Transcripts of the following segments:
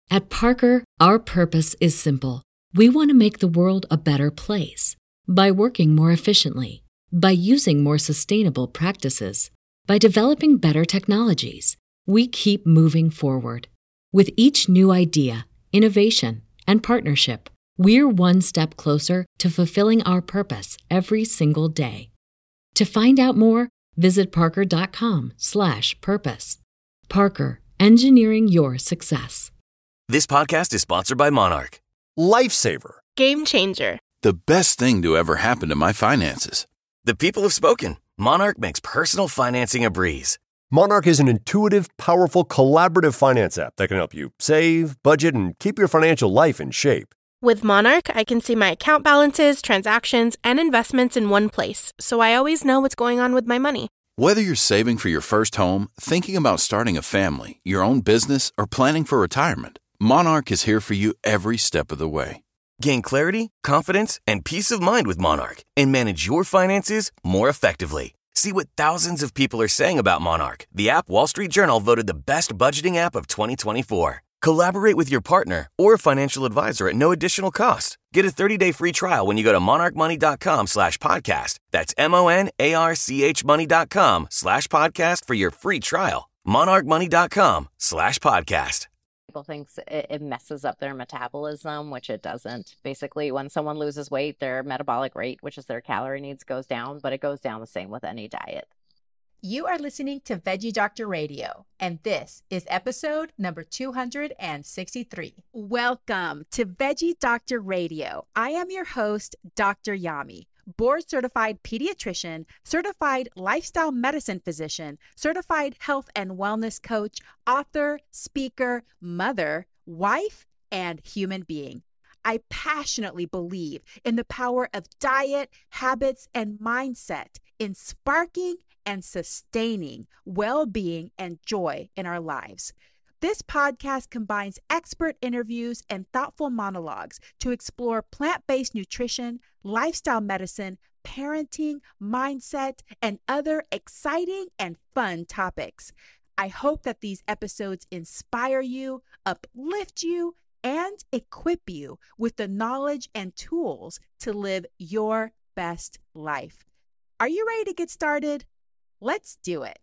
At Parker, our purpose is simple. We want to make the world a better place by working more efficiently, by using more sustainable practices, by developing better technologies. We keep moving forward. With each new idea, innovation, and partnership, we're one step closer to fulfilling our purpose every single day. To find out more, visit parker.com/purpose. Parker, engineering your success. This podcast is sponsored by Monarch. Lifesaver. Game changer. The best thing to ever happen to my finances. The people have spoken. Monarch makes personal financing a breeze. Monarch is an intuitive, powerful, collaborative finance app that can help you save, budget, and keep your financial life in shape. With Monarch, I can see my account balances, transactions, and investments in one place, so I always know what's going on with my money. Whether you're saving for your first home, thinking about starting a family, your own business, or planning for retirement, Monarch is here for you every step of the way. Gain clarity, confidence, and peace of mind with Monarch and manage your finances more effectively. See what thousands of people are saying about Monarch, the app Wall Street Journal voted the best budgeting app of 2024. Collaborate with your partner or a financial advisor at no additional cost. Get a 30-day free trial when you go to monarchmoney.com/podcast. That's monarchmoney.com/podcast for your free trial. monarchmoney.com/podcast. People think it messes up their metabolism, which it doesn't. Basically, when someone loses weight, their metabolic rate, which is their calorie needs, goes down, but it goes down the same with any diet. You are listening to Veggie Doctor Radio, and this is episode number 263. Welcome to Veggie Doctor Radio. I am your host, Dr. Yami, board-certified pediatrician, certified lifestyle medicine physician, certified health and wellness coach, author, speaker, mother, wife, and human being. I passionately believe in the power of diet, habits, and mindset in sparking and sustaining well-being and joy in our lives. This podcast combines expert interviews and thoughtful monologues to explore plant-based nutrition, lifestyle medicine, parenting, mindset, and other exciting and fun topics. I hope that these episodes inspire you, uplift you, and equip you with the knowledge and tools to live your best life. Are you ready to get started? Let's do it.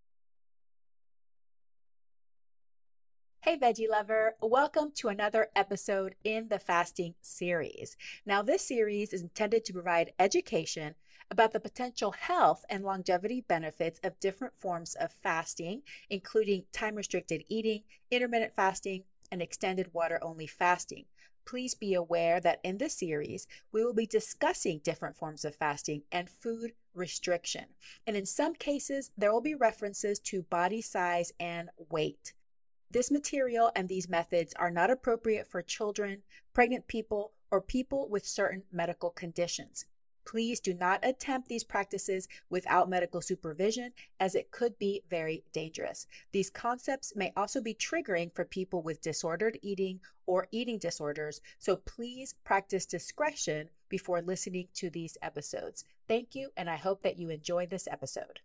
Hey, veggie lover. Welcome to another episode in the fasting series. Now, this series is intended to provide education about the potential health and longevity benefits of different forms of fasting, including time-restricted eating, intermittent fasting, and extended water-only fasting. Please be aware that in this series, we will be discussing different forms of fasting and food restriction. And in some cases, there will be references to body size and weight. This material and these methods are not appropriate for children, pregnant people, or people with certain medical conditions. Please do not attempt these practices without medical supervision, as it could be very dangerous. These concepts may also be triggering for people with disordered eating or eating disorders, so please practice discretion before listening to these episodes. Thank you, and I hope that you enjoy this episode.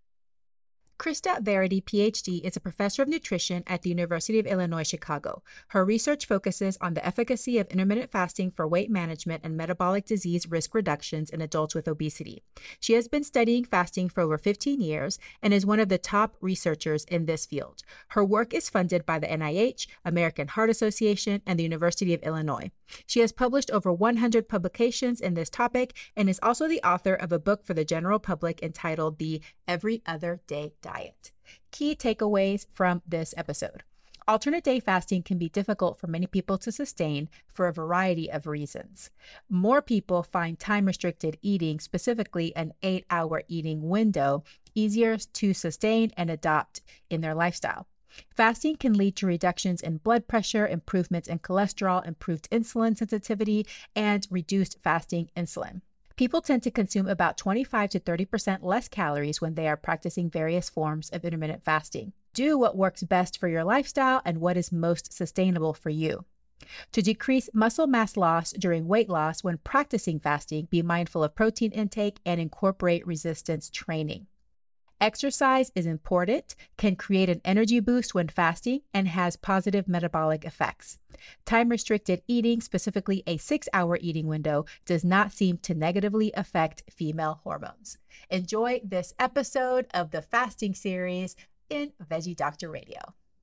Krista Verity, PhD, is a professor of nutrition at the University of Illinois, Chicago. Her research focuses on the efficacy of intermittent fasting for weight management and metabolic disease risk reductions in adults with obesity. She has been studying fasting for over 15 years and is one of the top researchers in this field. Her work is funded by the NIH, American Heart Association, and the University of Illinois. She has published over 100 publications in this topic and is also the author of a book for the general public entitled The Every Other Day Diet. Key takeaways from this episode. Alternate day fasting can be difficult for many people to sustain for a variety of reasons. More people find time-restricted eating, specifically an 8-hour eating window, easier to sustain and adopt in their lifestyle. Fasting can lead to reductions in blood pressure, improvements in cholesterol, improved insulin sensitivity, and reduced fasting insulin. People tend to consume about 25 to 30% less calories when they are practicing various forms of intermittent fasting. Do what works best for your lifestyle and what is most sustainable for you. To decrease muscle mass loss during weight loss when practicing fasting, be mindful of protein intake and incorporate resistance training. Exercise is important, can create an energy boost when fasting, and has positive metabolic effects. Time-restricted eating, specifically a 6-hour eating window, does not seem to negatively affect female hormones. Enjoy this episode of the fasting series in Veggie Doctor Radio.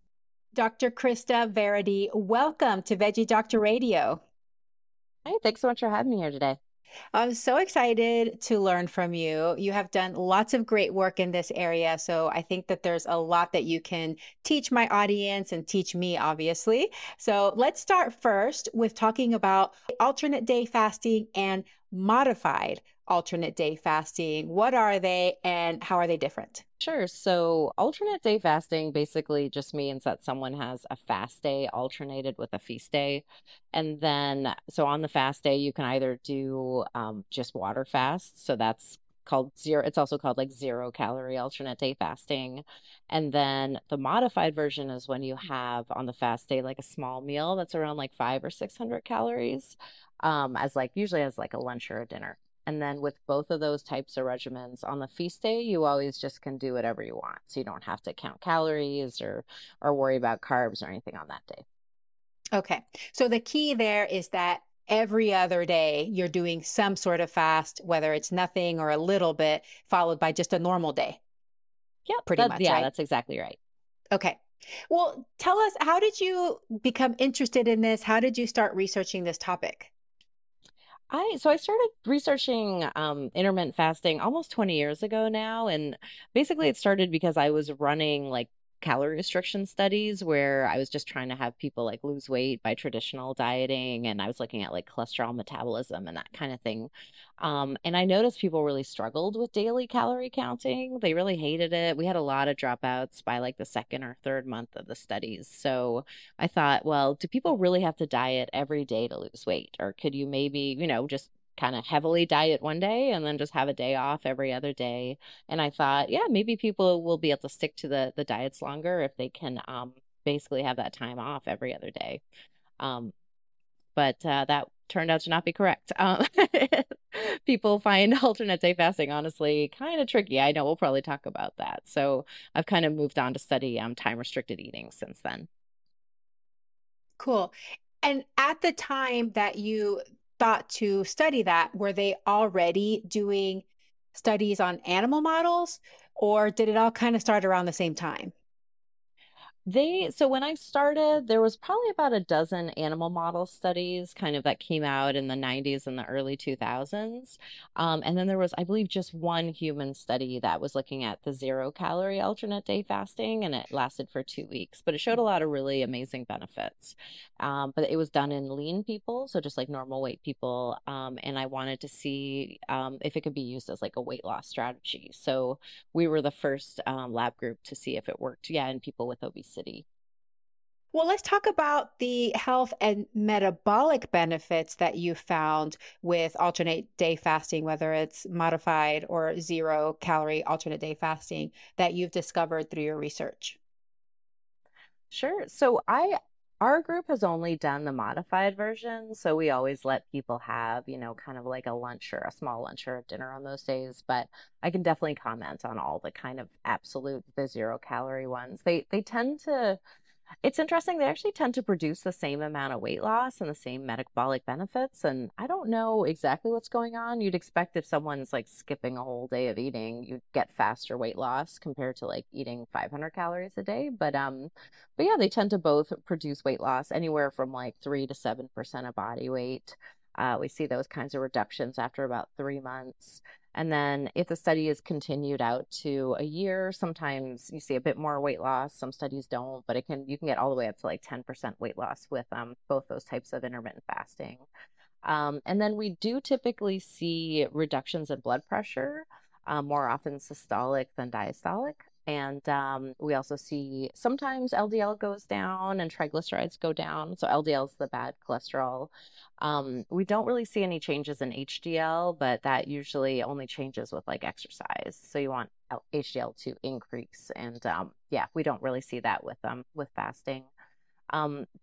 Dr. Krista Varady, welcome to Veggie Doctor Radio. Hey, thanks so much for having me here today. I'm so excited to learn from you. You have done lots of great work in this area, so I think that there's a lot that you can teach my audience and teach me, obviously. So let's start first with talking about alternate day fasting and modified alternate day fasting. What are they and how are they different? Sure. So alternate day fasting basically just means that someone has a fast day alternated with a feast day. And then, so on the fast day, you can either do just water fast. So that's called zero. It's also called like 0-calorie alternate day fasting. And then the modified version is when you have on the fast day, like a small meal that's around like 500 or 600 calories, as like usually as like a lunch or a dinner. And then with both of those types of regimens on the feast day, you always just can do whatever you want. So you don't have to count calories or worry about carbs or anything on that day. Okay. So the key there is that every other day you're doing some sort of fast, whether it's nothing or a little bit, followed by just a normal day. Yep. Pretty much, Yeah, right? That's exactly right. Okay. Well, tell us, how did you become interested in this? How did you start researching this topic? So I started researching intermittent fasting almost 20 years ago now. And basically it started because I was running like calorie restriction studies where I was just trying to have people like lose weight by traditional dieting. And I was looking at like cholesterol metabolism and that kind of thing. And I noticed people really struggled with daily calorie counting. They really hated it. We had a lot of dropouts by like the second or third month of the studies. So I thought, well, do people really have to diet every day to lose weight? Or could you maybe, just kind of heavily diet one day and then just have a day off every other day? And I thought, yeah, maybe people will be able to stick to the diets longer if they can basically have that time off every other day. But that turned out to not be correct. People find alternate day fasting, honestly, kind of tricky. I know we'll probably talk about that. So I've kind of moved on to study time-restricted eating since then. Cool. And at the time that you thought to study that, were they already doing studies on animal models, or did it all kind of start around the same time? So when I started, there was probably about a dozen animal model studies kind of that came out in the 90s and the early 2000s. And then there was, I believe, just one human study that was looking at the 0-calorie alternate day fasting, and it lasted for 2 weeks, but it showed a lot of really amazing benefits. But it was done in lean people, so just like normal weight people. And I wanted to see if it could be used as like a weight loss strategy. So we were the first lab group to see if it worked, in people with obesity. Well, let's talk about the health and metabolic benefits that you found with alternate day fasting, whether it's modified or 0-calorie alternate day fasting that you've discovered through your research. Sure. So our group has only done the modified version. So we always let people have, kind of like a lunch or a small lunch or a dinner on those days. But I can definitely comment on all the kind of absolute, the 0-calorie ones. They tend to, it's interesting. They actually tend to produce the same amount of weight loss and the same metabolic benefits. And I don't know exactly what's going on. You'd expect if someone's like skipping a whole day of eating, you'd get faster weight loss compared to like eating 500 calories a day. But yeah, they tend to both produce weight loss anywhere from like 3 to 7% of body weight. We see those kinds of reductions after about 3 months. And then if the study is continued out to a year, sometimes you see a bit more weight loss. Some studies don't, but you can get all the way up to like 10% weight loss with both those types of intermittent fasting. And then we do typically see reductions in blood pressure, more often systolic than diastolic. And we also see sometimes LDL goes down and triglycerides go down. So LDL is the bad cholesterol. We don't really see any changes in HDL, but that usually only changes with like exercise. So you want HDL to increase. And we don't really see that with fasting. But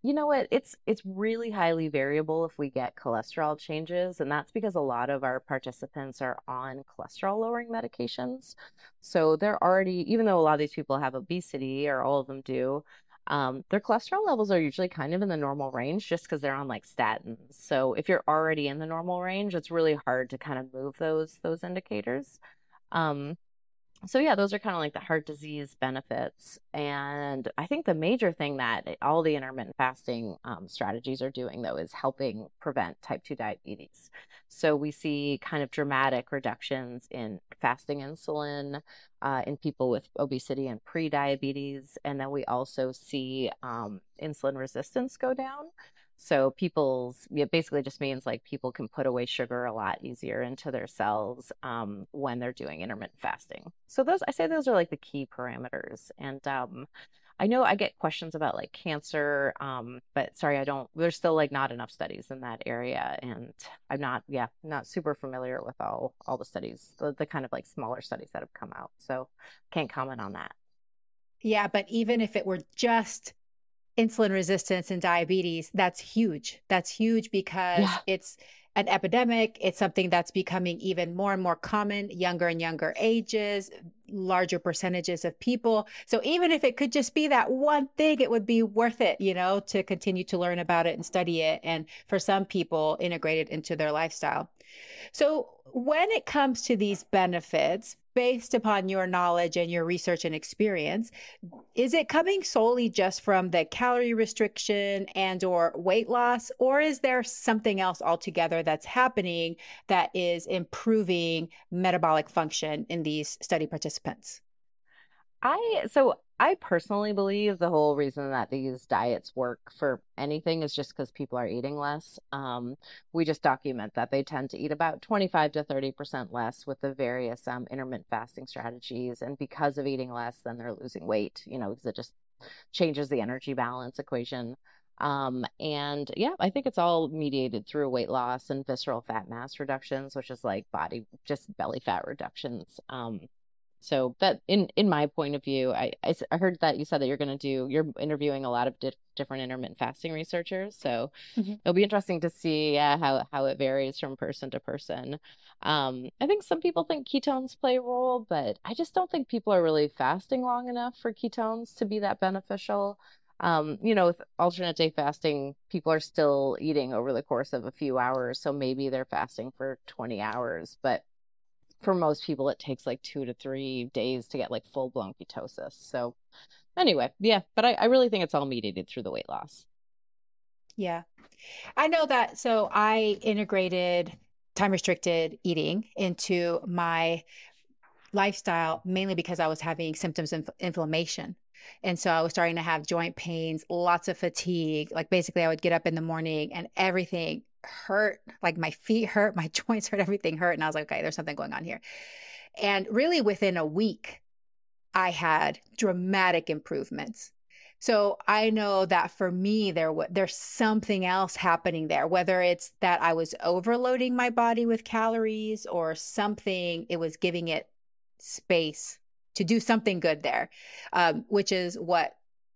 You know what? It's really highly variable if we get cholesterol changes, and that's because a lot of our participants are on cholesterol lowering medications. So they're already, even though a lot of these people have obesity, or all of them do, their cholesterol levels are usually kind of in the normal range just because they're on like statins. So if you're already in the normal range, it's really hard to kind of move those indicators. Um, so yeah, those are kind of like the heart disease benefits. And I think the major thing that all the intermittent fasting strategies are doing, though, is helping prevent type 2 diabetes. So we see kind of dramatic reductions in fasting insulin in people with obesity and pre-diabetes. And then we also see insulin resistance go down. So it basically just means like people can put away sugar a lot easier into their cells when they're doing intermittent fasting. So I say those are like the key parameters. And I know I get questions about like cancer, but sorry, there's still like not enough studies in that area. And I'm not super familiar with all the studies, the kind of like smaller studies that have come out. So can't comment on that. Yeah, but even if it were just insulin resistance and diabetes, that's huge. That's huge because it's an epidemic. It's something that's becoming even more and more common, younger and younger ages, larger percentages of people. So even if it could just be that one thing, it would be worth it, to continue to learn about it and study it. And for some people, integrate it into their lifestyle. So when it comes to these benefits, based upon your knowledge and your research and experience, is it coming solely just from the calorie restriction and or weight loss, or is there something else altogether that's happening that is improving metabolic function in these study participants? I personally believe the whole reason that these diets work for anything is just because people are eating less. We just document that they tend to eat about 25 to 30% less with the various intermittent fasting strategies. And because of eating less, then they're losing weight, because it just changes the energy balance equation. And yeah, I think it's all mediated through weight loss and visceral fat mass reductions, which is like just belly fat reductions. So that in my point of view, I heard that you said that you're interviewing a lot of different intermittent fasting researchers. So it'll be interesting to see how it varies from person to person. I think some people think ketones play a role, but I just don't think people are really fasting long enough for ketones to be that beneficial. With alternate day fasting, people are still eating over the course of a few hours. So maybe they're fasting for 20 hours, but for most people, it takes like 2 to 3 days to get like full blown ketosis. So anyway, yeah, but I really think it's all mediated through the weight loss. Yeah, I know that. So I integrated time restricted eating into my lifestyle, mainly because I was having symptoms of inflammation. And so I was starting to have joint pains, lots of fatigue. Like basically I would get up in the morning and everything hurt, like my feet hurt, my joints hurt, everything hurt. And I was like, okay, there's something going on here. And really within a week, I had dramatic improvements. So I know that for me, there's something else happening there, whether it's that I was overloading my body with calories or something, it was giving it space to do something good there, which is what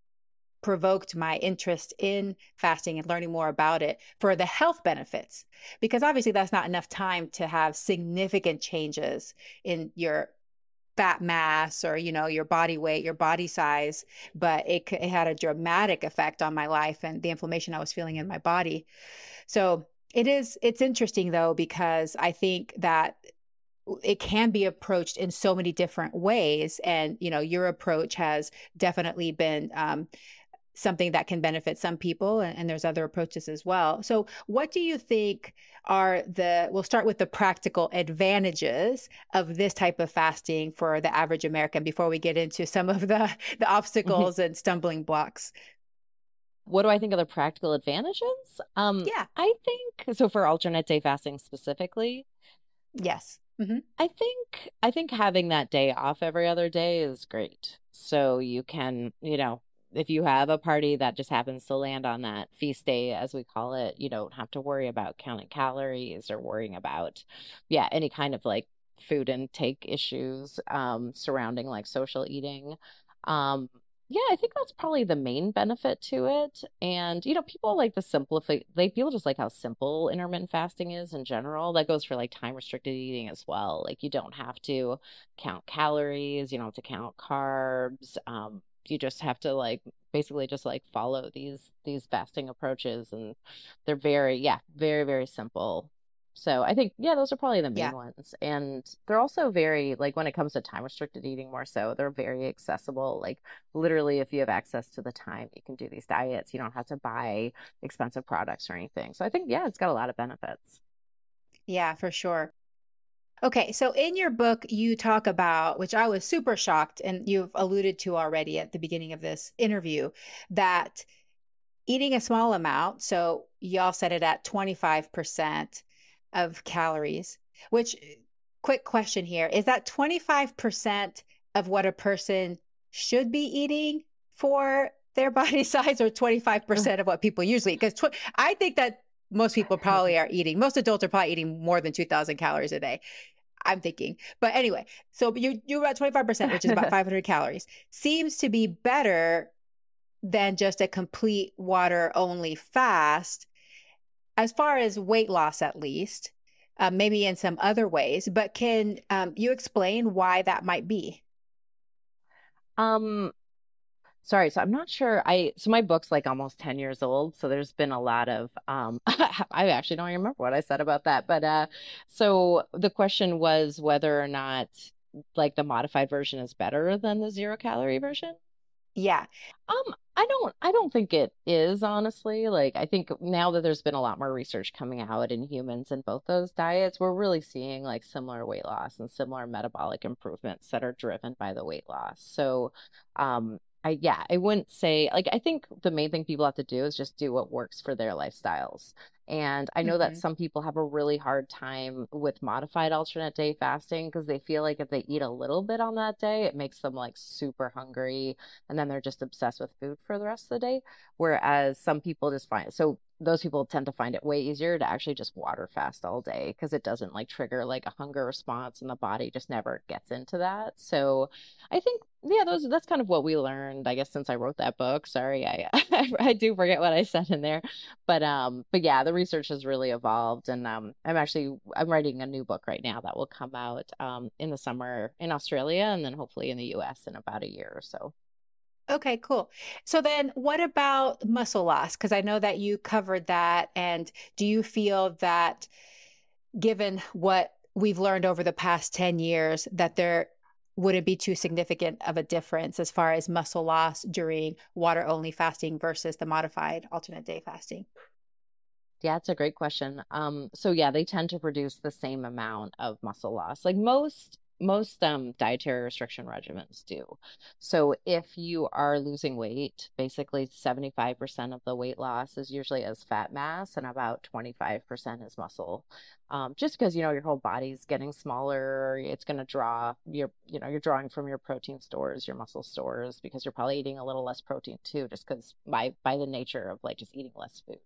provoked my interest in fasting and learning more about it for the health benefits, because obviously that's not enough time to have significant changes in your fat mass or, your body weight, your body size, but it had a dramatic effect on my life and the inflammation I was feeling in my body. So it's interesting though, because I think that it can be approached in so many different ways. And, your approach has definitely been something that can benefit some people, and there's other approaches as well. So what do you think we'll start with the practical advantages of this type of fasting for the average American before we get into some of the obstacles and stumbling blocks? What do I think of the practical advantages? Yeah. I think so for alternate day fasting specifically. Yes. Mm-hmm. I think having that day off every other day is great. So you can, if you have a party that just happens to land on that feast day, as we call it, you don't have to worry about counting calories or worrying about, any kind of like food intake issues surrounding like social eating. Yeah, I think that's probably the main benefit to it. And, people like the people just like how simple intermittent fasting is in general. That goes for like time restricted eating as well. Like you don't have to count calories, you don't have to count carbs. You just have to like basically just like follow these fasting approaches, and they're very, very simple. So I think, yeah, those are probably the main Yeah. ones. And they're also very, like, when it comes to time restricted eating more so, they're very accessible. Like, literally, if you have access to the time, you can do these diets. You don't have to buy expensive products or anything. So I think, yeah, it's got a lot of benefits. Yeah, for sure. Okay, so in your book, you talk about, which I was super shocked, and you've alluded to already at the beginning of this interview, that eating a small amount, so y'all set it at 25% of calories, which, quick question here, is that 25% of what a person should be eating for their body size, or 25% of what people usually eat? Because I think that most people probably are eating, most adults are probably eating more than 2,000 calories a day. I'm thinking. But anyway, so you're about 25%, which is about 500 calories. Seems to be better than just a complete water only fast, as far as weight loss, at least, maybe in some other ways. But can you explain why that might be? Um, Sorry, so I'm not sure. So my book's like almost 10 years old, so there's been a lot of I actually don't remember what I said about that. But so the question was whether or not like the modified version is better than the 0 calorie version. Yeah. I don't think it is, honestly. Like, I think now that there's been a lot more research coming out in humans in both those diets, we're really seeing like similar weight loss and similar metabolic improvements that are driven by the weight loss. So, I wouldn't say like I think the main thing people have to do is just do what works for their lifestyles. And I know that Hmm. some people have a really hard time with modified alternate day fasting because they feel like if they eat a little bit on that day, it makes them like super hungry, and then they're just obsessed with food for the rest of the day. Whereas some people just find so those people tend to find it way easier to actually just water fast all day because it doesn't like trigger like a hunger response and the body just never gets into that. So I think, yeah, that's kind of what we learned, I guess, since I wrote that book. Sorry, I I do forget what I said in there. But yeah, the research has really evolved, and I'm writing a new book right now that will come out in the summer in Australia, and then hopefully in the US in about a year or so. Okay, cool. So then what about muscle loss? Because I know that you covered that. And do you feel that, given what we've learned over the past 10 years, that there wouldn't be too significant of a difference as far as muscle loss during water only fasting versus the modified alternate day fasting? Yeah, it's a great question. So yeah, they tend to produce the same amount of muscle loss. Like most dietary restriction regimens do. So if you are losing weight, basically 75% of the weight loss is usually as fat mass and about 25% is muscle. Just because your whole body's getting smaller, it's going to draw you're drawing from your protein stores, your muscle stores, because you're probably eating a little less protein too, just because by the nature of like just eating less food.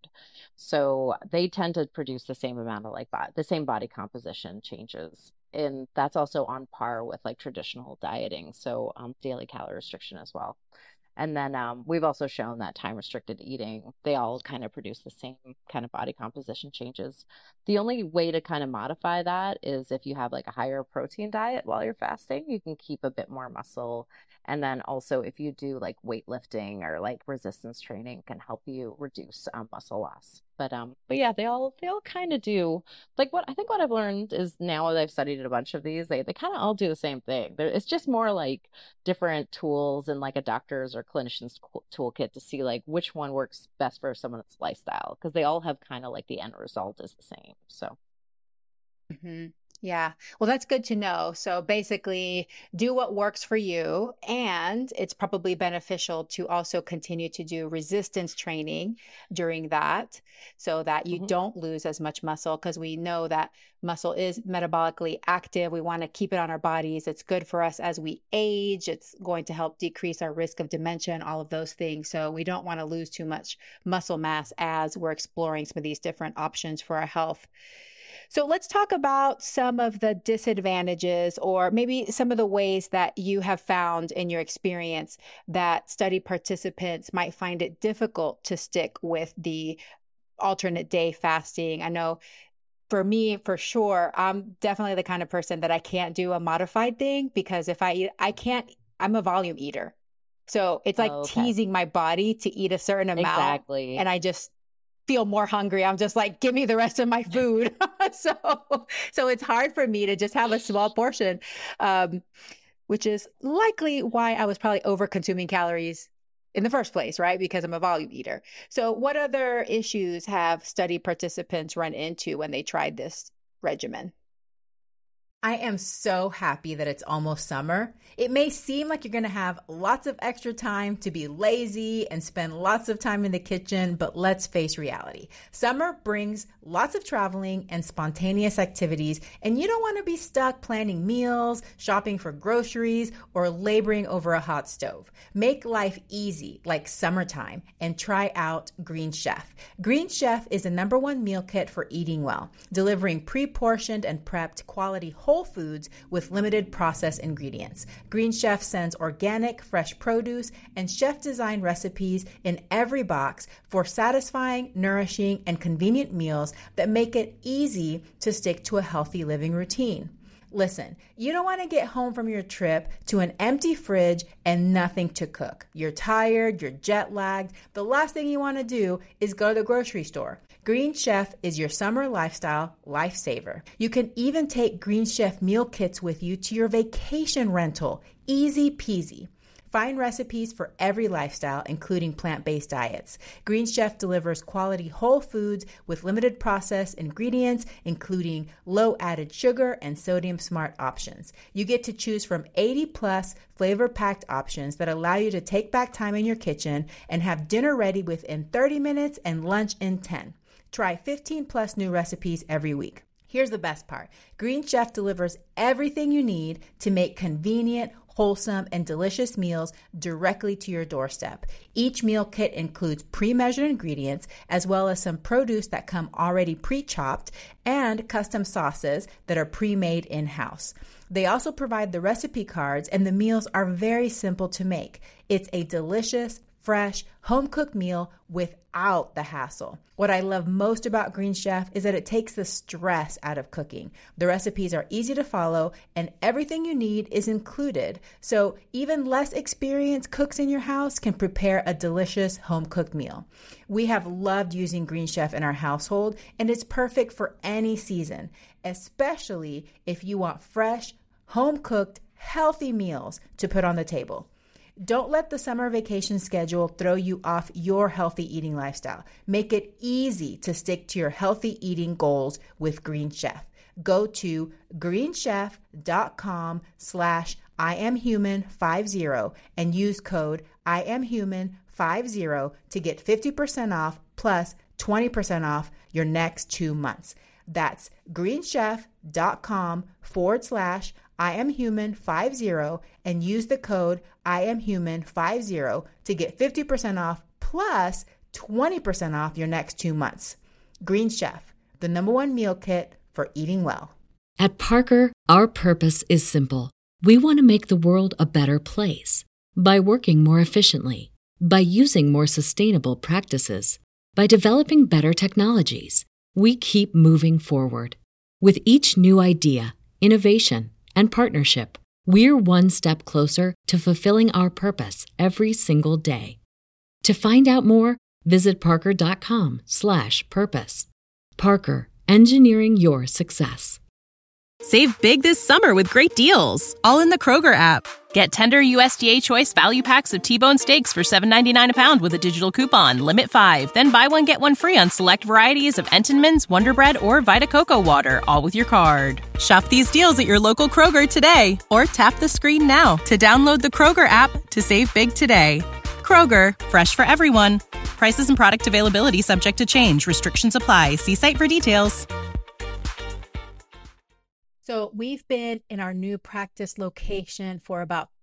So they tend to produce the same amount of like the same body composition changes. And that's also on par with like traditional dieting. So daily calorie restriction as well. And then we've also shown that time restricted eating, they all kind of produce the same kind of body composition changes. The only way to kind of modify that is if you have like a higher protein diet while you're fasting, you can keep a bit more muscle. And then also if you do like weightlifting or like resistance training can help you reduce muscle loss. But yeah, they all kind of do like what I've learned is now that I've studied a bunch of these, they kind of all do the same thing. It's just more like different tools in like a doctor's or clinician's toolkit to see like which one works best for someone's lifestyle because they all have kind of like the end result is the same. So Hmm. Yeah. Well, that's good to know. So basically, do what works for you. And it's probably beneficial to also continue to do resistance training during that so that you mhm. don't lose as much muscle, because we know that muscle is metabolically active. We want to keep it on our bodies. It's good for us as we age. It's going to help decrease our risk of dementia and all of those things. So we don't want to lose too much muscle mass as we're exploring some of these different options for our health. So let's talk about some of the disadvantages, or maybe some of the ways that you have found in your experience that study participants might find it difficult to stick with the alternate day fasting. I know for me, for sure, I'm definitely the kind of person that I can't do a modified thing, because if I eat, I'm a volume eater. So it's like teasing my body to eat a certain amount. Exactly. And I just feel more hungry. I'm just like, give me the rest of my food. So it's hard for me to just have a small portion, which is likely why I was probably over consuming calories in the first place, right? Because I'm a volume eater. So what other issues have study participants run into when they tried this regimen? I am so happy that it's almost summer. It may seem like you're going to have lots of extra time to be lazy and spend lots of time in the kitchen, but let's face reality. Summer brings lots of traveling and spontaneous activities, and you don't want to be stuck planning meals, shopping for groceries, or laboring over a hot stove. Make life easy like summertime and try out Green Chef. Green Chef is the #1 meal kit for eating well, delivering pre-portioned and prepped quality whole foods with limited processed ingredients. Green Chef sends organic, fresh produce and chef-designed recipes in every box for satisfying, nourishing, and convenient meals that make it easy to stick to a healthy living routine. Listen, you don't want to get home from your trip to an empty fridge and nothing to cook. You're tired, you're jet lagged. The last thing you want to do is go to the grocery store. Green Chef is your summer lifestyle lifesaver. You can even take Green Chef meal kits with you to your vacation rental. Easy peasy. Find recipes for every lifestyle, including plant-based diets. Green Chef delivers quality whole foods with limited processed ingredients, including low added sugar and sodium smart options. You get to choose from 80+ flavor-packed options that allow you to take back time in your kitchen and have dinner ready within 30 minutes and lunch in 10. Try 15+ new recipes every week. Here's the best part. Green Chef delivers everything you need to make convenient, wholesome, and delicious meals directly to your doorstep. Each meal kit includes pre-measured ingredients, as well as some produce that come already pre-chopped, and custom sauces that are pre-made in-house. They also provide the recipe cards, and the meals are very simple to make. It's a delicious, fresh, home-cooked meal without the hassle. What I love most about Green Chef is that it takes the stress out of cooking. The recipes are easy to follow, and everything you need is included. So even less experienced cooks in your house can prepare a delicious home-cooked meal. We have loved using Green Chef in our household, and it's perfect for any season, especially if you want fresh, home-cooked, healthy meals to put on the table. Don't let the summer vacation schedule throw you off your healthy eating lifestyle. Make it easy to stick to your healthy eating goals with Green Chef. Go to greenchef.com/IamHuman50 and use code IamHuman50 to get 50% off plus 20% off your next 2 months. That's greenchef.com/IamHuman50 and use the code IamHuman50 to get 50% off plus 20% off your next 2 months. Green Chef, the #1 meal kit for eating well. At Parker, our purpose is simple. We want to make the world a better place by working more efficiently, by using more sustainable practices, by developing better technologies. We keep moving forward. With each new idea, innovation, and partnership, we're one step closer to fulfilling our purpose every single day. To find out more, visit parker.com/purpose. Parker, engineering your success. Save big this summer with great deals, all in the Kroger app. Get tender USDA Choice value packs of T-bone steaks for $7.99 a pound with a digital coupon. Limit 5. Then buy one, get one free on select varieties of Entenmann's, Wonder Bread, or Vita Coco Water, all with your card. Shop these deals at your local Kroger today, or tap the screen now to download the Kroger app to save big today. Kroger, fresh for everyone. Prices and product availability subject to change. Restrictions apply. See site for details. So we've been in our new practice location for about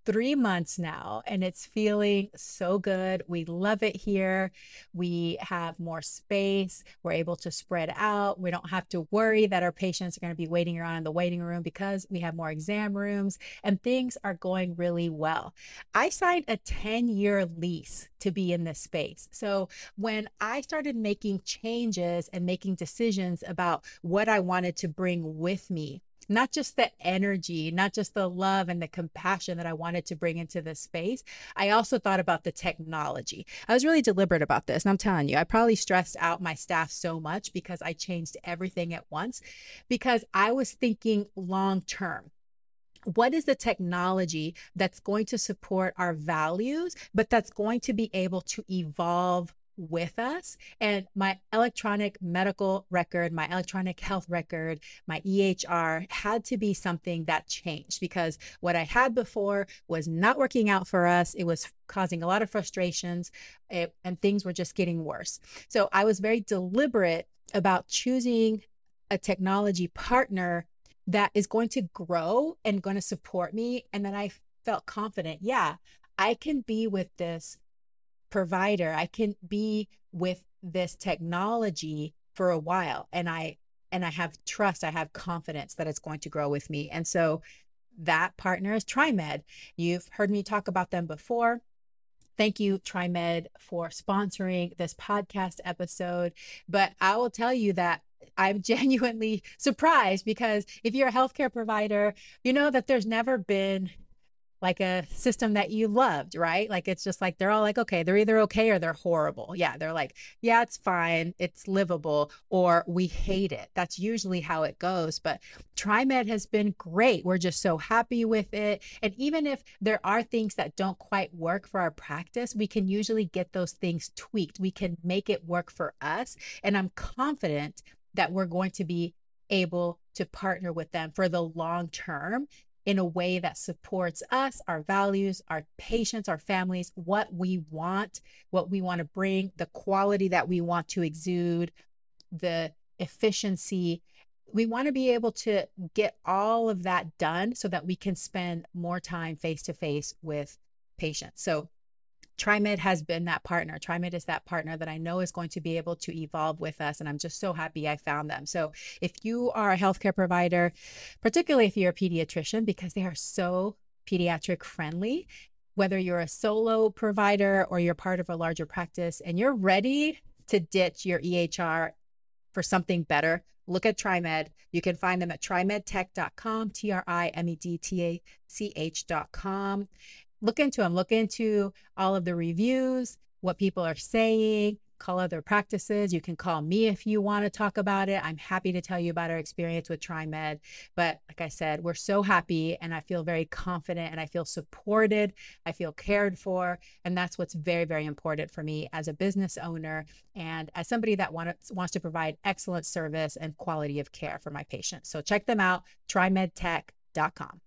3 months now, and it's feeling so good. We love it here. We have more space. We're able to spread out. We don't have to worry that our patients are going to be waiting around in the waiting room because we have more exam rooms, and things are going really well. I signed a 10-year lease to be in this space. So when I started making changes and making decisions about what I wanted to bring with me, not just the energy, not just the love and the compassion that I wanted to bring into this space, I also thought about the technology. I was really deliberate about this. And I'm telling you, I probably stressed out my staff so much because I changed everything at once, because I was thinking long term. What is the technology that's going to support our values, but that's going to be able to evolve with us? And my electronic medical record, my electronic health record, my EHR had to be something that changed, because what I had before was not working out for us. It was causing a lot of frustrations, and things were just getting worse. So I was very deliberate about choosing a technology partner that is going to grow and going to support me. And then I felt confident, yeah, I can be with this provider. I can be with this technology for a while. And I have trust, I have confidence that it's going to grow with me. And so that partner is TriMed. You've heard me talk about them before. Thank you, TriMed, for sponsoring this podcast episode. But I will tell you that I'm genuinely surprised, because if you're a healthcare provider, you know that there's never been like a system that you loved, right? Like, it's just like, they're all like, okay, they're either okay or they're horrible. Yeah. They're like, yeah, it's fine, it's livable, or we hate it. That's usually how it goes. But TriMed has been great. We're just so happy with it. And even if there are things that don't quite work for our practice, we can usually get those things tweaked. We can make it work for us. And I'm confident that we're going to be able to partner with them for the long term in a way that supports us, our values, our patients, our families, what we want to bring, the quality that we want to exude, the efficiency. We want to be able to get all of that done so that we can spend more time face to face with patients. So TriMed has been that partner. TriMed is that partner that I know is going to be able to evolve with us. And I'm just so happy I found them. So if you are a healthcare provider, particularly if you're a pediatrician, because they are so pediatric friendly, whether you're a solo provider or you're part of a larger practice and you're ready to ditch your EHR for something better, look at TriMed. You can find them at trimedtech.com, TriMedTach.com. Look into them. Look into all of the reviews, what people are saying, call other practices. You can call me if you want to talk about it. I'm happy to tell you about our experience with TriMed. But like I said, we're so happy, and I feel very confident, and I feel supported. I feel cared for. And that's what's very, very important for me as a business owner and as somebody that wants to provide excellent service and quality of care for my patients. So check them out, trimedtech.com.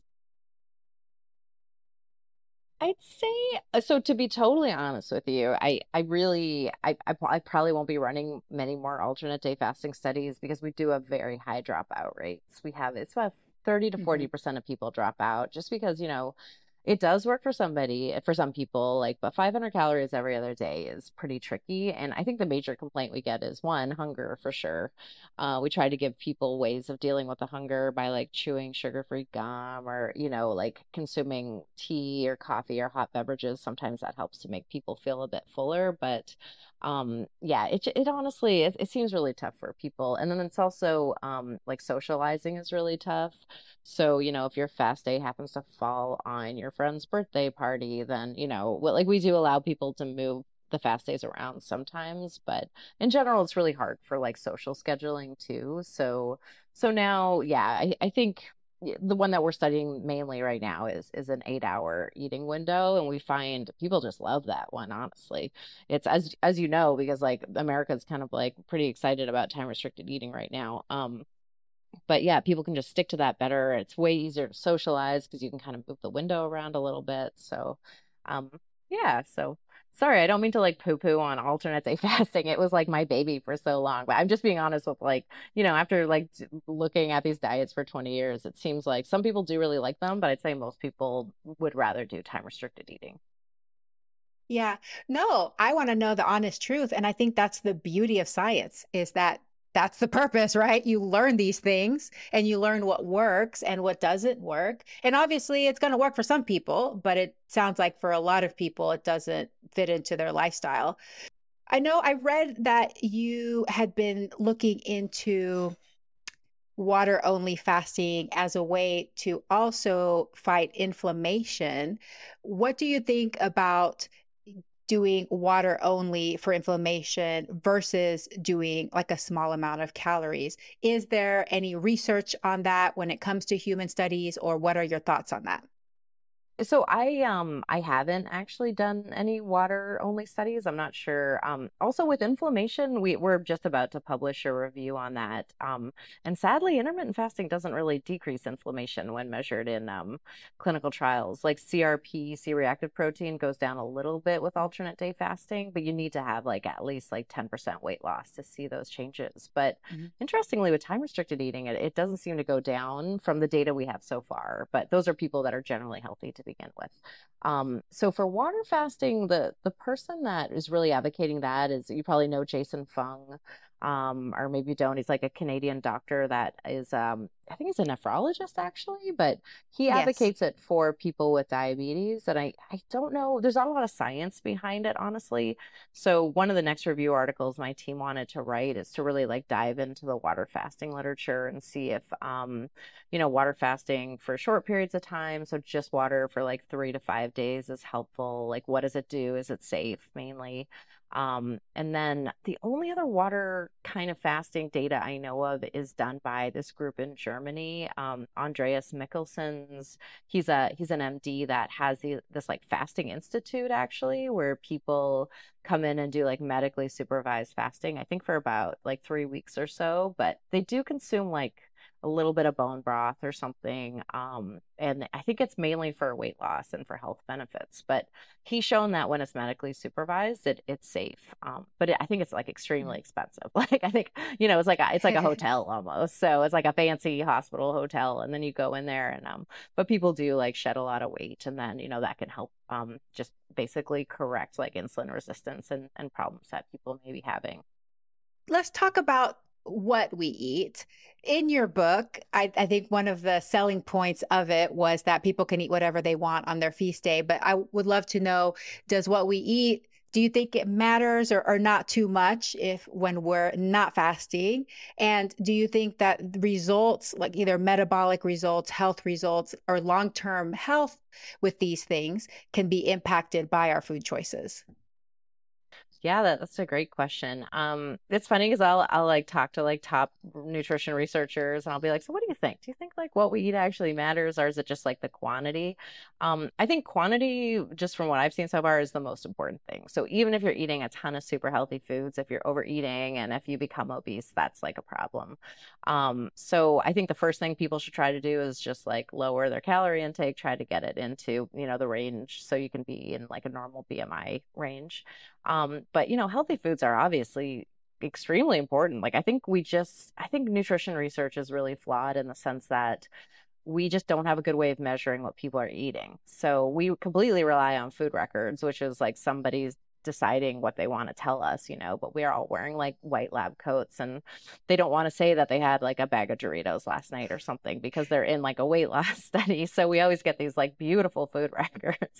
I'd say, so to be totally honest with you, I probably won't be running many more alternate day fasting studies, because we do have very high dropout rates. It's about 30 to 40% of people drop out, just because, it does work for some people, but 500 calories every other day is pretty tricky. And I think the major complaint we get is, one, hunger for sure. We try to give people ways of dealing with the hunger by chewing sugar-free gum, or, consuming tea or coffee or hot beverages. Sometimes that helps to make people feel a bit fuller. But it honestly, it seems really tough for people. And then it's also socializing is really tough. So, if your fast day happens to fall on your friend's birthday party, then, we do allow people to move the fast days around sometimes, but in general, it's really hard for social scheduling too. So now, I think the one that we're studying mainly right now is an 8-hour eating window. And we find people just love that one. Honestly, it's as you know, because America's kind of pretty excited about time restricted eating right now. But yeah, people can just stick to that better. It's way easier to socialize because you can kind of move the window around a little bit. So, so Sorry, I don't mean to like poo-poo on alternate day fasting. It was like my baby for so long. But I'm just being honest with like, after like looking at these diets for 20 years, it seems like some people do really like them, but I'd say most people would rather do time restricted eating. Yeah. No, I want to know the honest truth. And I think that's the beauty of science is that that's the purpose, right? You learn these things and you learn what works and what doesn't work. And obviously it's going to work for some people, but it sounds like for a lot of people, it doesn't fit into their lifestyle. I know I read that you had been looking into water only fasting as a way to also fight inflammation. What do you think about doing water only for inflammation versus doing like a small amount of calories? Is there any research on that when it comes to human studies, or what are your thoughts on that? So I haven't actually done any water only studies. I'm not sure. Also with inflammation, we're just about to publish a review on that. And sadly, intermittent fasting doesn't really decrease inflammation when measured in clinical trials. Like CRP, C-reactive protein, goes down a little bit with alternate day fasting, but you need to have like at least like 10% weight loss to see those changes. But interestingly, with time restricted eating, it doesn't seem to go down from the data we have so far. But those are people that are generally healthy to begin with. So for water fasting, the person that is really advocating that is, you probably know Jason Fung, or maybe you don't. He's like a Canadian doctor that is, I think he's a nephrologist actually, but he advocates it for people with diabetes. And I don't know, there's not a lot of science behind it, honestly. So one of the next review articles my team wanted to write is to really like dive into the water fasting literature and see if, water fasting for short periods of time, so just water for like 3 to 5 days, is helpful. Like, what does it do? Is it safe mainly? And then the only other water kind of fasting data I know of is done by this group in Germany. Andreas Michelson's, he's an MD that has this like fasting institute actually, where people come in and do like medically supervised fasting, I think for about like 3 weeks or so, but they do consume like a little bit of bone broth or something. And I think it's mainly for weight loss and for health benefits, but he's shown that when it's medically supervised, it's safe. I think it's like extremely expensive. Like, I think, it's like a hotel almost. So it's like a fancy hospital hotel. And then you go in there and, but people do like shed a lot of weight, and then, that can help, just basically correct like insulin resistance and problems that people may be having. Let's talk about what we eat. In your book, I think one of the selling points of it was that people can eat whatever they want on their feast day. But I would love to know, does what we eat, do you think it matters or not too much when we're not fasting? And do you think that results, like either metabolic results, health results, or long-term health with these things can be impacted by our food choices? Yeah, that's a great question. It's funny because I'll like talk to like top nutrition researchers and I'll be like, so what do you think? Do you think like what we eat actually matters, or is it just like the quantity? I think quantity, just from what I've seen so far, is the most important thing. So even if you're eating a ton of super healthy foods, if you're overeating and if you become obese, that's like a problem. So I think the first thing people should try to do is just like lower their calorie intake, try to get it into, the range so you can be in like a normal BMI range. But healthy foods are obviously extremely important. Like, I think nutrition research is really flawed in the sense that we just don't have a good way of measuring what people are eating. So we completely rely on food records, which is like somebody's deciding what they want to tell us, but we are all wearing like white lab coats, and they don't want to say that they had like a bag of Doritos last night or something because they're in like a weight loss study. So we always get these like beautiful food records.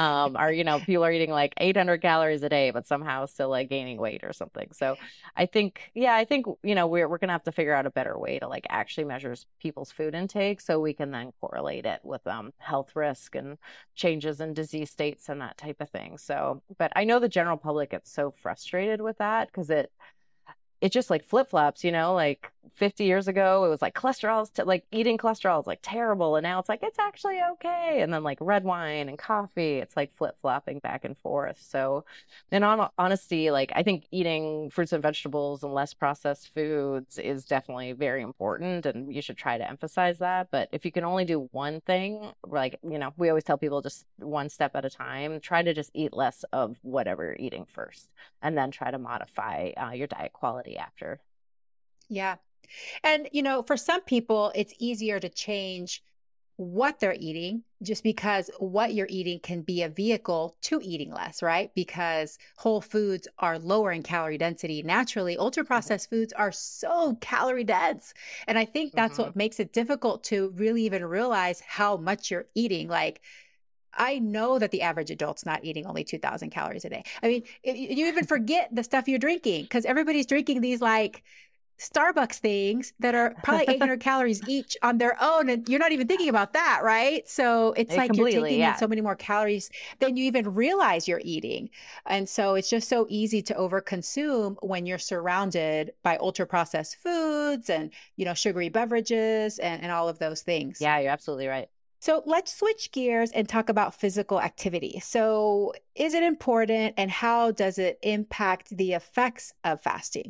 Or, people are eating like 800 calories a day, but somehow still like gaining weight or something. So I think, we're going to have to figure out a better way to like actually measure people's food intake so we can then correlate it with health risk and changes in disease states and that type of thing. So, but I know the general public gets so frustrated with that because it just like flip-flops, like 50 years ago, it was like like eating cholesterol is like terrible. And now it's like, it's actually okay. And then like red wine and coffee, it's like flip-flopping back and forth. So in honesty, like I think eating fruits and vegetables and less processed foods is definitely very important. And you should try to emphasize that. But if you can only do one thing, like, we always tell people just one step at a time, try to just eat less of whatever you're eating first, and then try to modify your diet quality after. Yeah. And, for some people, it's easier to change what they're eating just because what you're eating can be a vehicle to eating less, right? Because whole foods are lower in calorie density. Naturally, ultra processed foods are so calorie dense. And I think that's what makes it difficult to really even realize how much you're eating. Like, I know that the average adult's not eating only 2,000 calories a day. I mean, you even forget the stuff you're drinking because everybody's drinking these like Starbucks things that are probably 800 calories each on their own. And you're not even thinking about that, right? So it's like you're taking in so many more calories than you even realize you're eating. And so it's just so easy to overconsume when you're surrounded by ultra processed foods and, sugary beverages and all of those things. Yeah, you're absolutely right. So let's switch gears and talk about physical activity. So is it important and how does it impact the effects of fasting?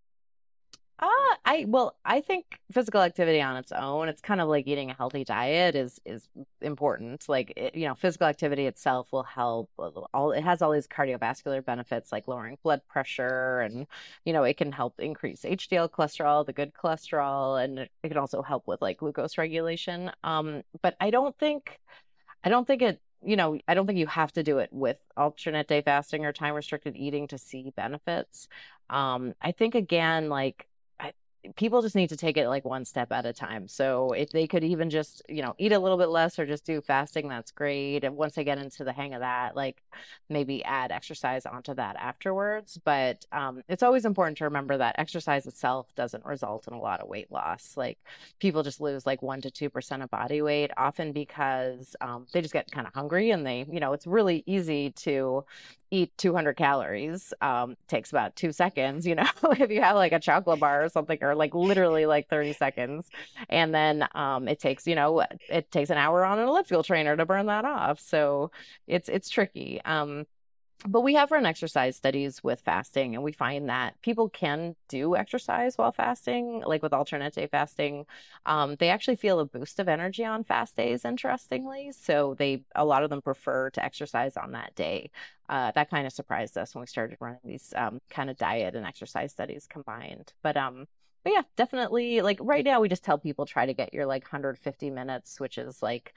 I think physical activity on its own, it's kind of like eating a healthy diet is important. Like, physical activity itself will help. It has all these cardiovascular benefits like lowering blood pressure, and it can help increase HDL cholesterol, the good cholesterol, and it can also help with like glucose regulation. But I don't think it. I don't think you have to do it with alternate day fasting or time restricted eating to see benefits. I think again, like, people just need to take it like one step at a time. So if they could even just, eat a little bit less or just do fasting, that's great. And once they get into the hang of that, like maybe add exercise onto that afterwards. But it's always important to remember that exercise itself doesn't result in a lot of weight loss. Like people just lose like 1 to 2% of body weight, often because they just get kind of hungry and they, it's really easy to eat 200 calories. Takes about 2 seconds, if you have like a chocolate bar or something, or like literally like 30 seconds. And then it takes an hour on an elliptical trainer to burn that off. So it's tricky. But we have run exercise studies with fasting, and we find that people can do exercise while fasting, like with alternate day fasting. They actually feel a boost of energy on fast days, interestingly. So a lot of them prefer to exercise on that day. That kind of surprised us when we started running these kind of diet and exercise studies combined. But yeah, definitely, like right now we just tell people try to get your like 150 minutes, which is like,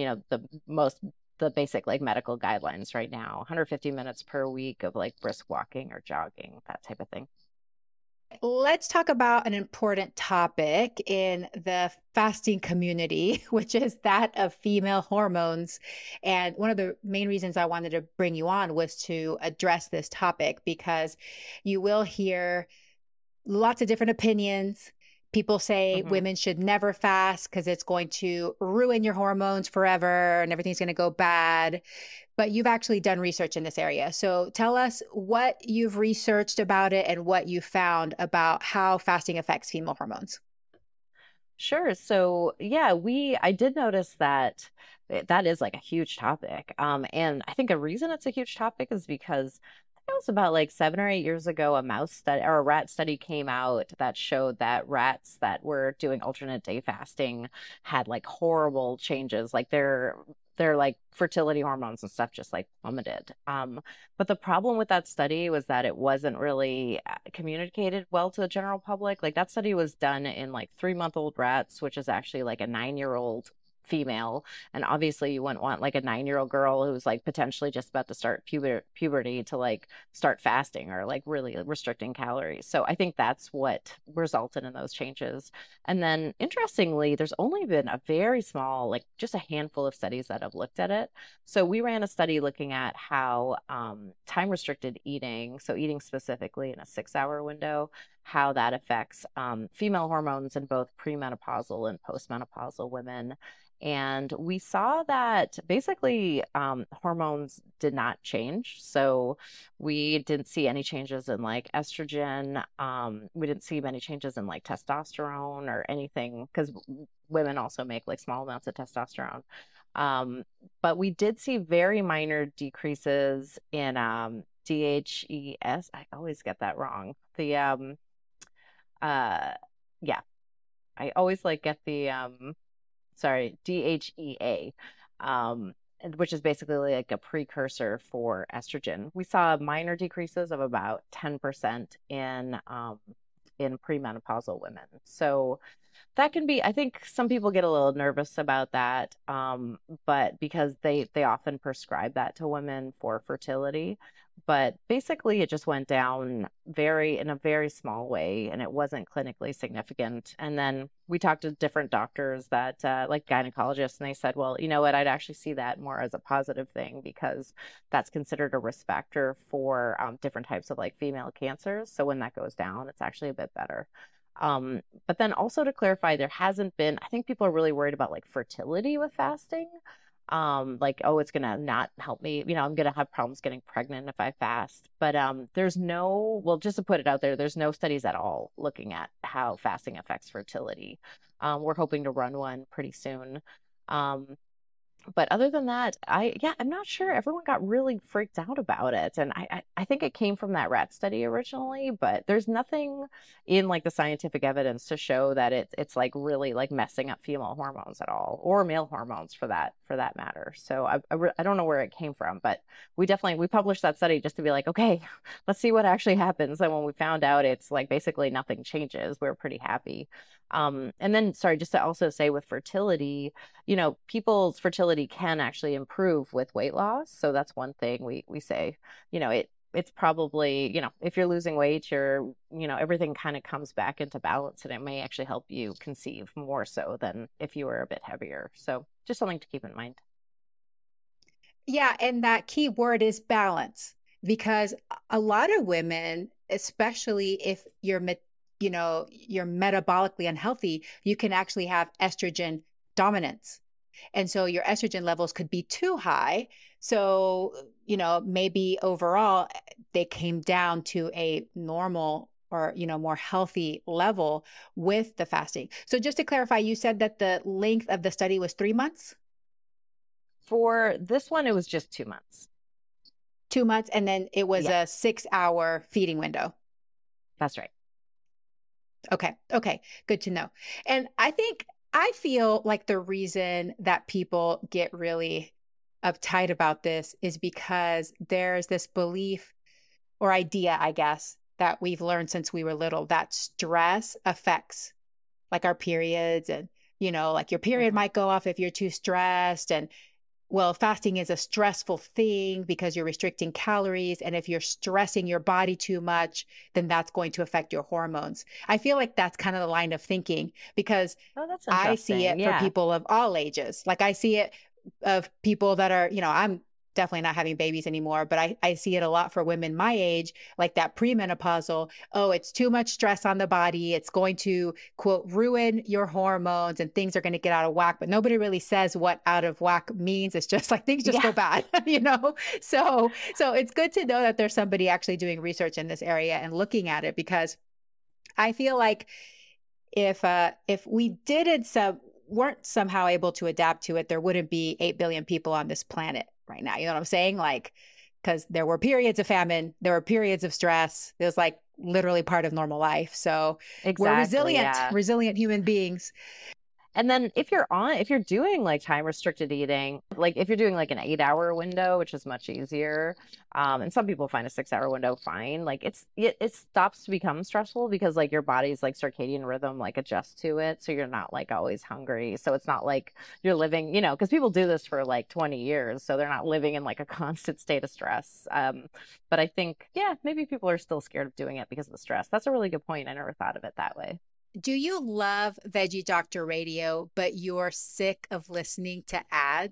the basic like medical guidelines right now, 150 minutes per week of like brisk walking or jogging, that type of thing. Let's talk about an important topic in the fasting community, which is that of female hormones. And one of the main reasons I wanted to bring you on was to address this topic, because you will hear lots of different opinions. People say women should never fast because it's going to ruin your hormones forever and everything's going to go bad. But you've actually done research in this area. So tell us what you've researched about it and what you found about how fasting affects female hormones. Sure. So yeah, I did notice that is like a huge topic. And I think a reason it's a huge topic is because it was about like 7 or 8 years ago, a mouse study or a rat study came out that showed that rats that were doing alternate day fasting had like horrible changes, like their like fertility hormones and stuff just like plummeted. But the problem with that study was that it wasn't really communicated well to the general public. Like that study was done in like 3-month-old rats, which is actually like a 9-year-old female, and obviously you wouldn't want like a 9-year-old girl who's like potentially just about to start puberty to like start fasting or like really restricting calories. So I think that's what resulted in those changes. And then interestingly, there's only been a very small, like just a handful of studies that have looked at it. So we ran a study looking at how time restricted eating, so eating specifically in a 6-hour window, how that affects female hormones in both premenopausal and postmenopausal women. And we saw that basically hormones did not change. So we didn't see any changes in like estrogen. We didn't see many changes in like testosterone or anything, because women also make like small amounts of testosterone. But we did see very minor decreases in DHES. I always get that wrong. Yeah, I always like get the DHEA, which is basically like a precursor for estrogen. We saw minor decreases of about 10% in premenopausal women. So that can be, I think some people get a little nervous about that, but because they often prescribe that to women for fertility. But basically, it just went down in a very small way, and it wasn't clinically significant. And then we talked to different doctors that, like gynecologists, and they said, well, you know what, I'd actually see that more as a positive thing, because that's considered a risk factor for different types of like female cancers. So when that goes down, it's actually a bit better. But then also to clarify, there hasn't been, I think people are really worried about like fertility with fasting. Like, oh, it's gonna not help me, I'm gonna have problems getting pregnant if I fast. But just to put it out there, there's no studies at all looking at how fasting affects fertility. We're hoping to run one pretty soon. But other than that, I'm not sure. Everyone got really freaked out about it. And I think it came from that rat study originally, but there's nothing in like the scientific evidence to show that it's like really like messing up female hormones at all, or male hormones for that matter. So I don't know where it came from, but we published that study just to be like, okay, let's see what actually happens. And when we found out it's like basically nothing changes, we were pretty happy. And then, sorry, just to also say with fertility, people's fertility can actually improve with weight loss. So that's one thing we say, it's probably, if you're losing weight, everything kind of comes back into balance, and it may actually help you conceive more so than if you were a bit heavier. So just something to keep in mind. Yeah. And that key word is balance, because a lot of women, especially if you're metabolically unhealthy, you can actually have estrogen dominance. And so your estrogen levels could be too high. So, maybe overall they came down to a normal or, more healthy level with the fasting. So just to clarify, you said that the length of the study was 3 months? For this one, it was just 2 months. 2 months. And then it was a 6-hour feeding window. That's right. Okay. Good to know. And I feel like the reason that people get really uptight about this is because there's this belief or idea, I guess, that we've learned since we were little, that stress affects like our periods, and, like your period might go off if you're too stressed. And well, fasting is a stressful thing because you're restricting calories. And if you're stressing your body too much, then that's going to affect your hormones. I feel like that's kind of the line of thinking, because I see it for people of all ages. Like I see it of people that are, I'm definitely not having babies anymore, but I see it a lot for women my age, like that premenopausal, it's too much stress on the body. It's going to, quote, ruin your hormones and things are going to get out of whack. But nobody really says what out of whack means. It's just like things just go bad, So it's good to know that there's somebody actually doing research in this area and looking at it, because I feel like if we weren't somehow able to adapt to it, there wouldn't be 8 billion people on this planet right now. You know what I'm saying? Like, because there were periods of famine, there were periods of stress. It was like literally part of normal life. So we're resilient human beings. And then if you're doing like time restricted eating, like if you're doing like an 8-hour window, which is much easier, and some people find a 6-hour window fine, like it stops to become stressful, because like your body's like circadian rhythm like adjusts to it, so you're not like always hungry. So it's not like you're living, because people do this for like 20 years, so they're not living in like a constant state of stress. But I think maybe people are still scared of doing it because of the stress. That's a really good point. I never thought of it that way. Do you love Veggie Doctor Radio, but you're sick of listening to ads?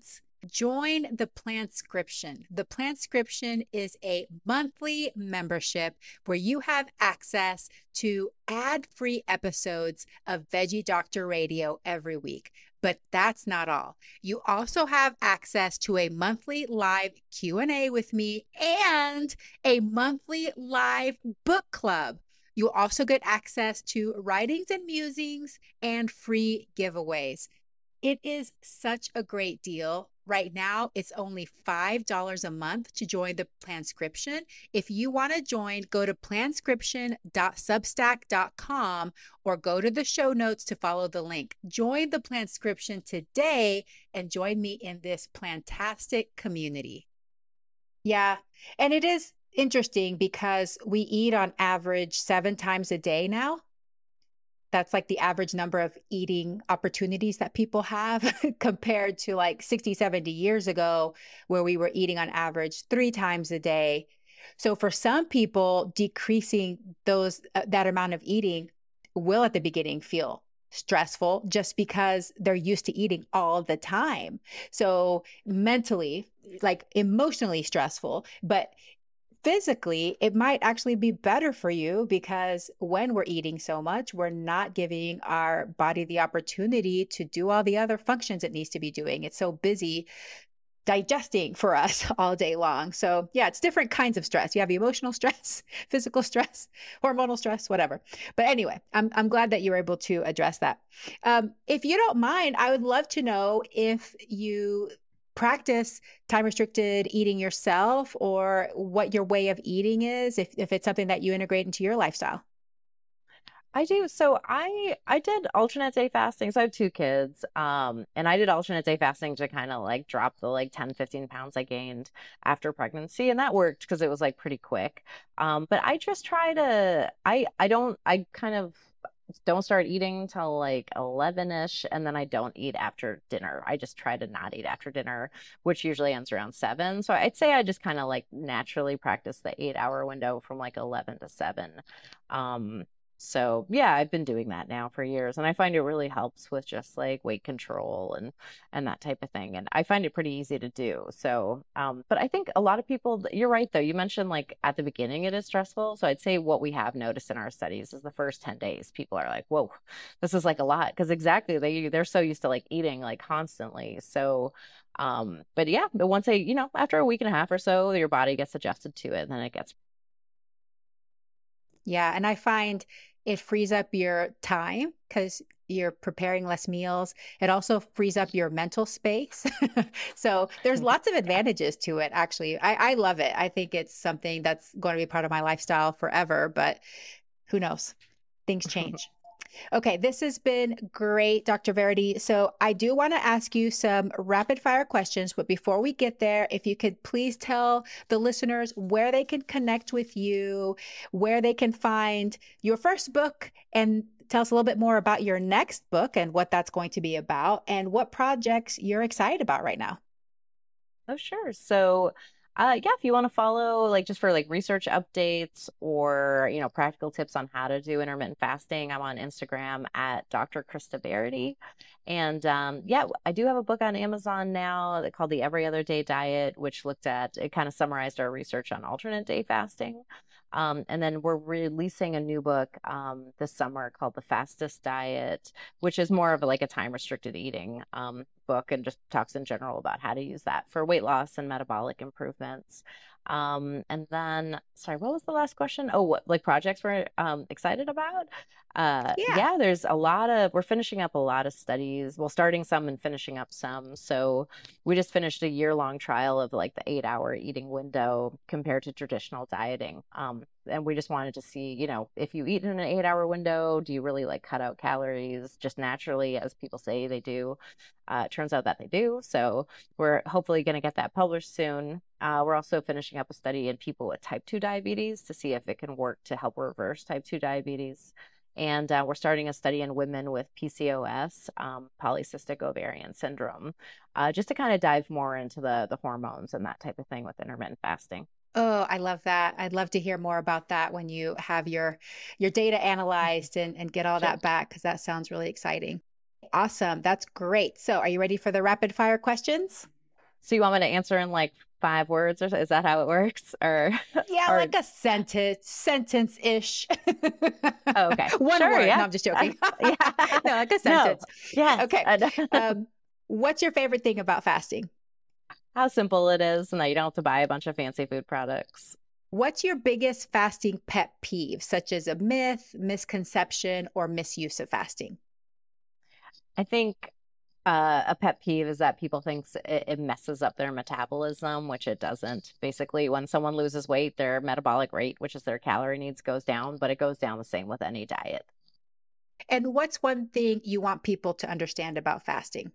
join the Plantscription. The Plantscription is a monthly membership where you have access to ad-free episodes of Veggie Doctor Radio every week. But that's not all. You also have access to a monthly live Q&A with me and a monthly live book club. You'll also get access to writings and musings and free giveaways. It is such a great deal. Right now, it's only $5 a month to join the Plantscription. If you want to join, go to plantscription.substack.com or go to the show notes to follow the link. Join the Plantscription today and join me in this plantastic community. Yeah, and it is interesting because we eat on average 7 times a day now. That's like the average number of eating opportunities that people have compared to like 60, 70 years ago, where we were eating on average 3 times a day. So for some people, decreasing that amount of eating will at the beginning feel stressful just because they're used to eating all the time. So mentally, like emotionally stressful, but physically, it might actually be better for you because when we're eating so much, we're not giving our body the opportunity to do all the other functions it needs to be doing. It's so busy digesting for us all day long. So yeah, it's different kinds of stress. You have emotional stress, physical stress, hormonal stress, whatever. But anyway, I'm glad that you were able to address that. If you don't mind, I would love to know if you practice time-restricted eating yourself or what your way of eating is, if it's something that you integrate into your lifestyle. I do. So I did alternate day fasting. So I have 2 kids. And I did alternate day fasting to kind of like drop the like 10, 15 pounds I gained after pregnancy. And that worked because it was like pretty quick. But I just try to, I kind of don't start eating till like 11ish, and then I don't eat after dinner. I just try to not eat after dinner, which usually ends around 7. So I'd say I just kind of like naturally practice the 8-hour window from like 11 to 7. So yeah, I've been doing that now for years, and I find it really helps with just like weight control and that type of thing. And I find it pretty easy to do. So, but I think a lot of people, you're right though. You mentioned like at the beginning it is stressful. So I'd say what we have noticed in our studies is the first 10 days, people are like, whoa, this is like a lot. Cause exactly. They're so used to like eating like constantly. So, but yeah, but once after a week and a half or so, your body gets adjusted to it, and then it gets. Yeah. And I find it frees up your time because you're preparing less meals. It also frees up your mental space. So there's lots of advantages to it, actually. I love it. I think it's something that's going to be part of my lifestyle forever, but who knows? Things change. Okay, this has been great, Dr. Verity. So I do want to ask you some rapid fire questions, but before we get there, if you could please tell the listeners where they can connect with you, where they can find your first book, and tell us a little bit more about your next book and what that's going to be about, and what projects you're excited about right now. Oh, sure. So if you want to follow like just for like research updates or, practical tips on how to do intermittent fasting, I'm on Instagram at Dr. Krista Verity. And I do have a book on Amazon now called The Every Other Day Diet, which it kind of summarized our research on alternate day fasting. And then we're releasing a new book this summer called The Fastest Diet, which is more of like a time-restricted eating book, and just talks in general about how to use that for weight loss and metabolic improvements. And then, sorry, what was the last question? Oh, what like projects we're excited about? We're finishing up a lot of studies. Well, starting some and finishing up some. So we just finished a year-long trial of like the 8-hour eating window compared to traditional dieting. And we just wanted to see, if you eat in an 8-hour window, do you really like cut out calories just naturally, as people say they do? It turns out that they do. So we're hopefully going to get that published soon. We're also finishing up a study in people with type 2 diabetes to see if it can work to help reverse type 2 diabetes. And we're starting a study in women with PCOS, polycystic ovarian syndrome, just to kind of dive more into the hormones and that type of thing with intermittent fasting. Oh, I love that. I'd love to hear more about that when you have your data analyzed and get all that back, because that sounds really exciting. Awesome. That's great. So are you ready for the rapid fire questions? So you want me to answer in like 5 words, or is that how it works? Or yeah, like a sentence-ish. Oh, okay. One Sure, word. yeah. No, I'm just joking. Yeah. No, like a sentence. No. Yeah. Okay. What's your favorite thing about fasting? How simple it is, and that you don't have to buy a bunch of fancy food products. What's your biggest fasting pet peeve, such as a myth, misconception, or misuse of fasting? I think a pet peeve is that people think it messes up their metabolism, which it doesn't. Basically, when someone loses weight, their metabolic rate, which is their calorie needs, goes down, but it goes down the same with any diet. And what's one thing you want people to understand about fasting?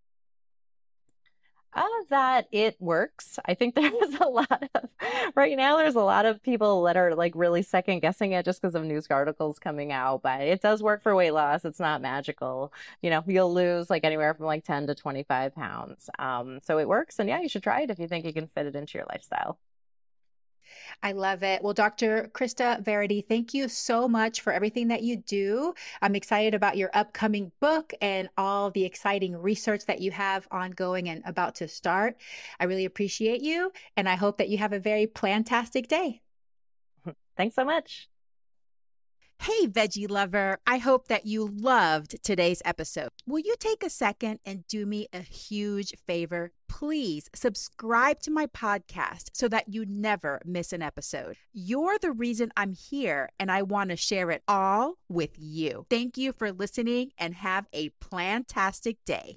That it works. I think there's a lot of, right now, there's a lot of people that are like really second guessing it just because of news articles coming out, but it does work for weight loss. It's not magical. You'll lose like anywhere from like 10 to 25 pounds. So it works. And yeah, you should try it if you think you can fit it into your lifestyle. I love it. Well, Dr. Krista Varady, thank you so much for everything that you do. I'm excited about your upcoming book and all the exciting research that you have ongoing and about to start. I really appreciate you, and I hope that you have a very plantastic day. Thanks so much. Hey, veggie lover. I hope that you loved today's episode. Will you take a second and do me a huge favor? Please subscribe to my podcast so that you never miss an episode. You're the reason I'm here, and I want to share it all with you. Thank you for listening, and have a plantastic day.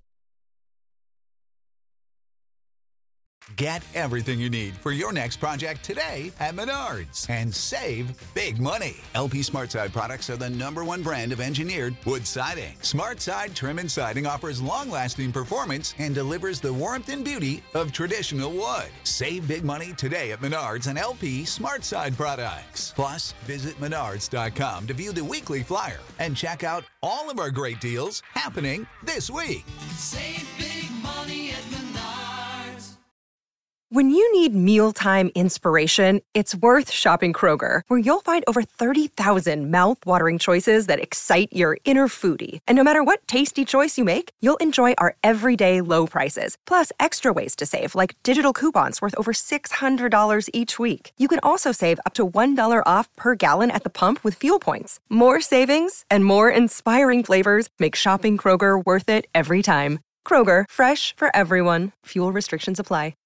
Get everything you need for your next project today at Menards and save big money. LP SmartSide products are the #1 brand of engineered wood siding. SmartSide Trim and Siding offers long-lasting performance and delivers the warmth and beauty of traditional wood. Save big money today at Menards and LP SmartSide products. Plus, visit menards.com to view the weekly flyer and check out all of our great deals happening this week. Save big money at Menards. When you need mealtime inspiration, it's worth shopping Kroger, where you'll find over 30,000 mouth-watering choices that excite your inner foodie. And no matter what tasty choice you make, you'll enjoy our everyday low prices, plus extra ways to save, like digital coupons worth over $600 each week. You can also save up to $1 off per gallon at the pump with fuel points. More savings and more inspiring flavors make shopping Kroger worth it every time. Kroger, fresh for everyone. Fuel restrictions apply.